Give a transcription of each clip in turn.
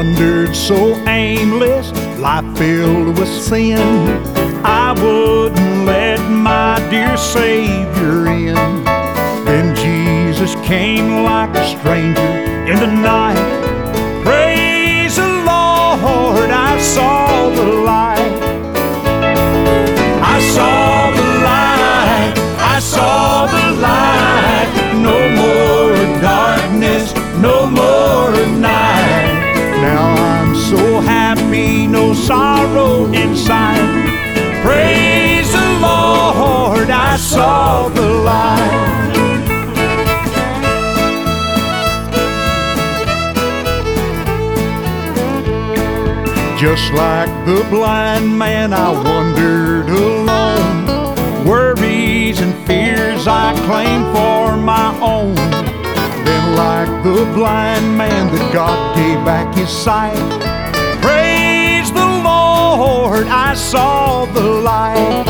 wandered so aimless, life filled with sin, I wouldn't let my dear Savior in. Then Jesus came like a stranger in the night. Praise the Lord, I saw the light. I saw the light, I saw the light. No more darkness, no more night. Now I'm so happy, no sorrow inside. Praise the Lord, I saw the light. Just like the blind man, I wandered alone. Worries and fears I claimed for my own. Then like the blind man that God gave back his sight. Praise the Lord, I saw the light.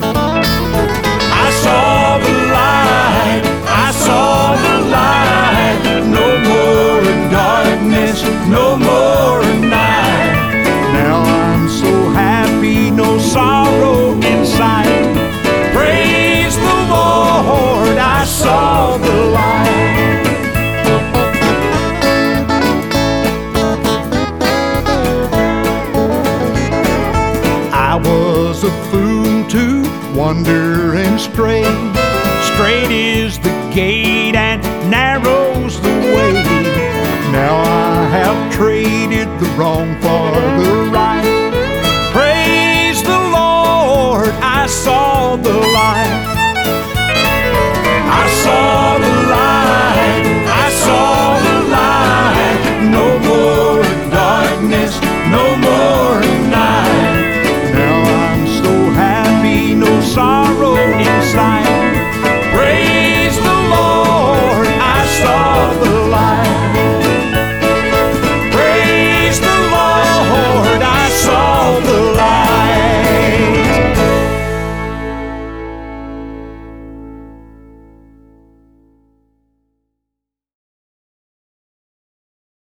I saw the light, I saw the light. No more darkness, no more night. Now I'm so happy, no sorrow inside. Praise the Lord, I saw the light. I was a fool to wander and stray. Straight is the gate and narrow's the way. Now I have traded the wrong for the right. Praise the Lord, I saw the light.